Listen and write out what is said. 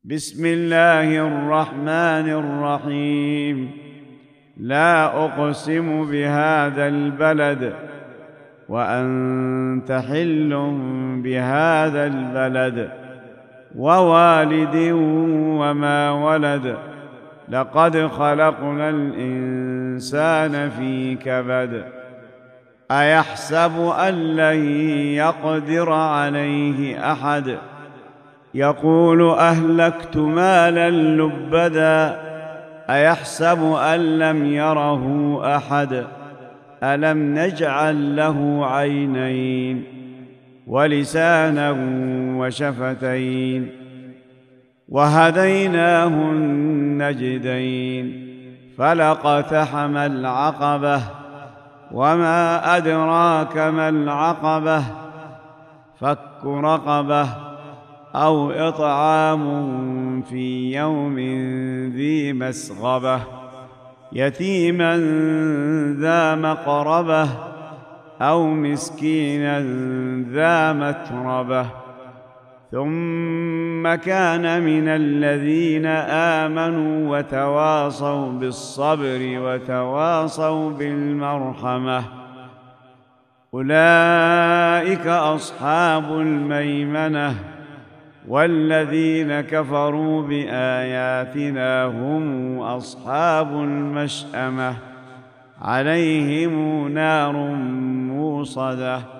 بسم الله الرحمن الرحيم. لا أقسم بهذا البلد وأنت حل بهذا البلد ووالد وما ولد. لقد خلقنا الإنسان في كبد. أيحسب أن لن يقدر عليه أحد يقول أهلكت مالا لبدا. أيحسب أن لم يره أحد ألم نجعل له عينين ولسانا وشفتين وهديناه النجدين. فلاقتحم العقبة وما أدراك ما العقبة. فك رقبة أو إطعام في يوم ذي مسغبة يتيما ذا مقربة أو مسكينا ذا متربة. ثم كان من الذين آمنوا وتواصوا بالصبر وتواصوا بالمرحمة أولئك أصحاب الميمنة. والذين كفروا بآياتنا هم أصحاب المشأمة عليهم نار موصدة.